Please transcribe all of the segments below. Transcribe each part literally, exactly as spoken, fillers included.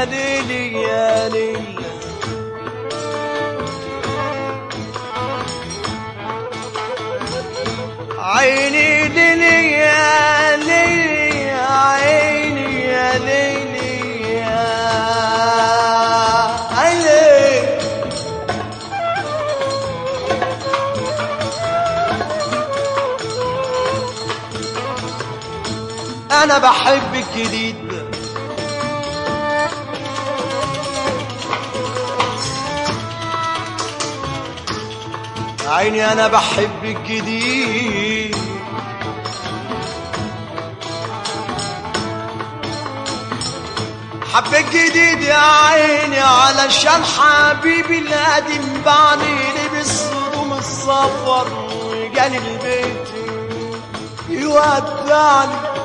يا ليلي يا ليلي عيني ليلي يا ليلي عيني يا ليلي يا عيني. أنا بحب الجديد عيني أنا بحب الجديد حب الجديد يا عيني علشان حبيبي القديم بعني لبس هدوم السفر وجاني البيت يودعني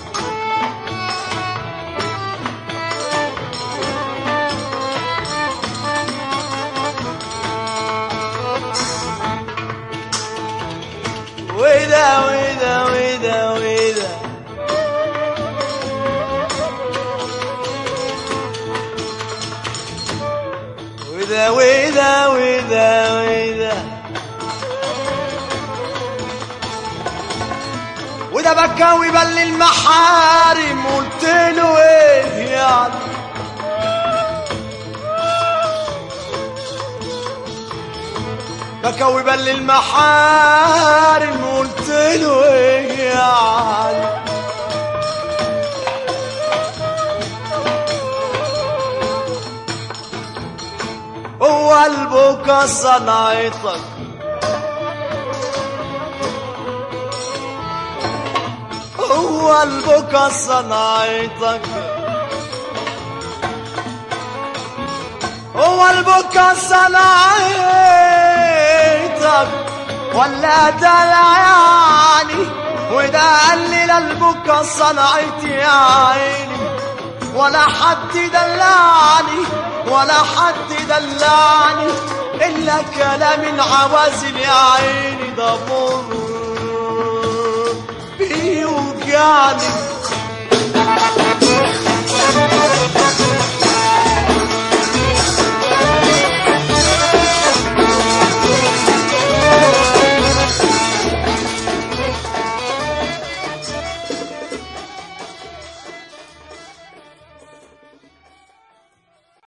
ودا ودا ودا ودا ودا ودا ودا ودا ودا بكى ويبل المحارم قلت له ايه يعني بكى ويبل المحارم قلت له ايه يعني هو قلبك صنعتك هو قلبك صنعتك هو قلبك صنعتك ولا دلعني وده قلل قلبك صنعتي يا عيني ولا حد دلعني ولا حد دلعني إلا كلام العوازل يا عيني ده مر بيوجعني